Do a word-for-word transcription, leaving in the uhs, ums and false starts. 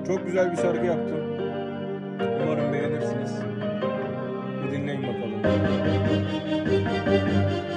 Çok güzel bir şarkı yaptım. Umarım beğenirsiniz. Bir dinleyin bakalım.